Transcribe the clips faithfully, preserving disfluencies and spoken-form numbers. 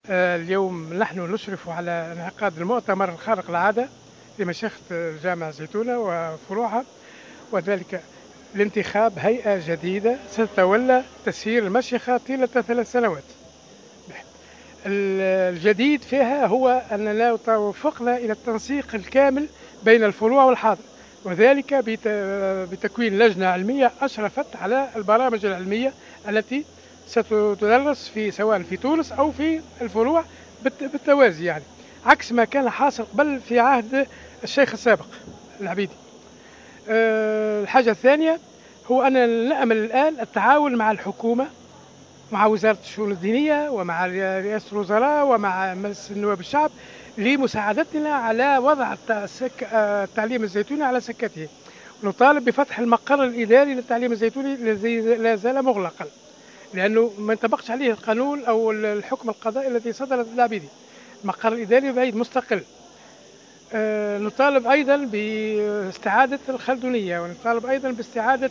آه، اليوم نحن نشرف على انعقاد المؤتمر الخارق العادة لمشيخة جامع الزيتونة وفروعها، وذلك لانتخاب هيئة جديدة ستتولى تسيير المشيخة طيلة ثلاث سنوات. الجديد فيها هو أننا توفقنا إلى التنسيق الكامل بين الفروع والحاضر، وذلك بتكوين لجنة علمية أشرفت على البرامج العلمية التي ستدرس في سواء في تونس أو في الفروع بالتوازي، يعني عكس ما كان حاصل قبل في عهد الشيخ السابق العبيدي. أه الحاجة الثانية هو أننا نأمل الآن التعاون مع الحكومة، مع وزارة الشؤون الدينية ومع رئاسة الوزراء ومع مجلس النواب الشعب لمساعدتنا على وضع التعليم الزيتوني على سكته. نطالب بفتح المقر الإداري للتعليم الزيتوني الذي لا زال مغلقا لأنه ما ينطبقش عليه القانون أو الحكم القضائي الذي صدر العبيدي. المقر الإداري بعيد مستقل. أه نطالب أيضا باستعادة الخلدونية، ونطالب أيضا باستعادة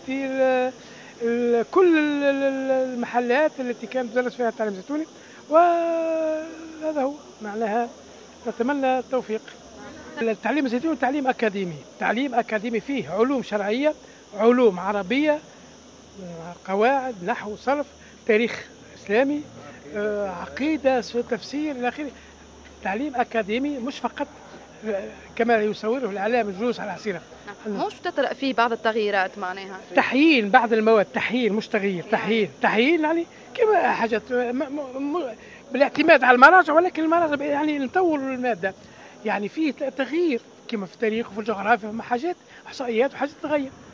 كل المحلات التي كانت تدرس فيها التعليم الزيتوني، وهذا هو معناها. نتمنى التوفيق. التعليم الزيتوني تعليم أكاديمي، تعليم أكاديمي فيه علوم شرعية، علوم عربية، قواعد نحو صرف، تاريخ إسلامي، عقيدة، تفسير إلى آخره. تعليم أكاديمي مش فقط كما يصوره الإعلام الجلوس على حصيرة. مش بتطرق فيه بعض التغييرات معناها تحيين بعض المواد، تحيين مش تغيير، تحيين تحيين يعني كما حاجات بالاعتماد على المراجع، ولكن المراجع يعني نطور المادة، يعني فيه تغيير كما في التاريخ وفي الجغرافيا وفي حاجات إحصائيات وحاجات تغير.